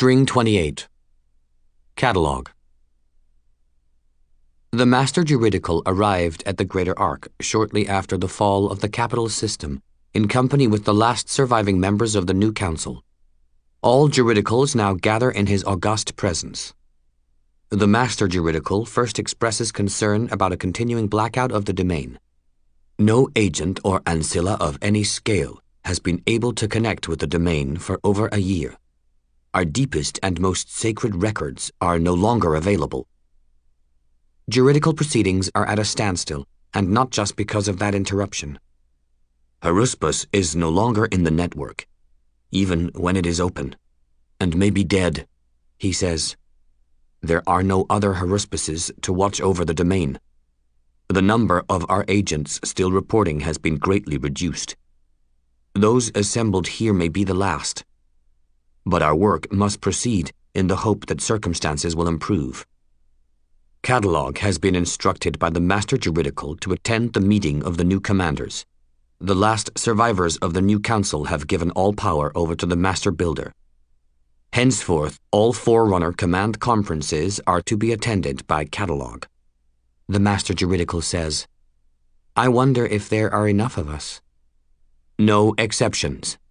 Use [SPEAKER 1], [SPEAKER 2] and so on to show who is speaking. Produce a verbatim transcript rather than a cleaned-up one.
[SPEAKER 1] String twenty-eight. Catalog. The Master Juridical arrived at the Greater Ark shortly after the fall of the capital system, in company with the last surviving members of the new council. All juridicals now gather in his august presence. The Master Juridical first expresses concern about a continuing blackout of the domain. No agent or ancilla of any scale has been able to connect with the domain for over a year. Our deepest and most sacred records are no longer available. Juridical proceedings are at a standstill, and not just because of that interruption. Haruspus is no longer in the network, even when it is open, and may be dead, he says. There are no other Haruspuses to watch over the domain. The number of our agents still reporting has been greatly reduced. Those assembled here may be the last, but our work must proceed in the hope that circumstances will improve. Catalog has been instructed by the Master Juridical to attend the meeting of the new commanders. The last survivors of the new council have given all power over to the Master Builder. Henceforth, all Forerunner command conferences are to be attended by Catalog. The Master Juridical says, I wonder if there are enough of us. No exceptions,